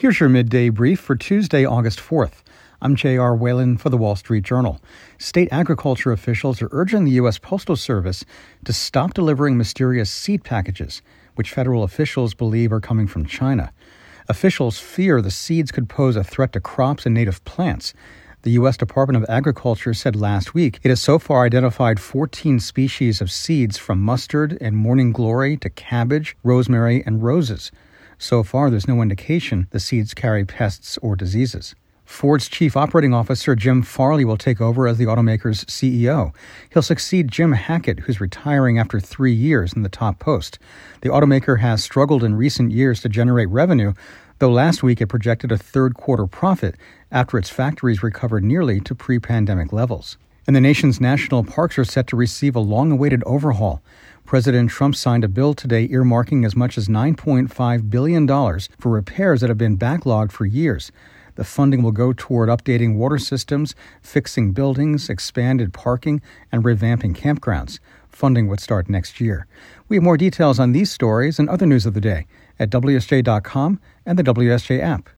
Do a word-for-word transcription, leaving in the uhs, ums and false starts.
Here's your midday brief for Tuesday, August fourth. I'm J R. Whalen for the Wall Street Journal. State agriculture officials are urging the U S. Postal Service to stop delivering mysterious seed packages, which federal officials believe are coming from China. Officials fear the seeds could pose a threat to crops and native plants. The U S. Department of Agriculture said last week it has so far identified fourteen species of seeds from mustard and morning glory to cabbage, rosemary, and roses. So far, there's no indication the seeds carry pests or diseases. Ford's chief operating officer, Jim Farley, will take over as the automaker's C E O. He'll succeed Jim Hackett, who's retiring after three years in the top post. The automaker has struggled in recent years to generate revenue, though last week it projected a third-quarter profit after its factories recovered nearly to pre-pandemic levels. And the nation's national parks are set to receive a long-awaited overhaul. President Trump signed a bill today earmarking as much as nine point five billion dollars for repairs that have been backlogged for years. The funding will go toward updating water systems, fixing buildings, expanded parking, and revamping campgrounds. Funding would start next year. We have more details on these stories and other news of the day at W S J dot com and the W S J app.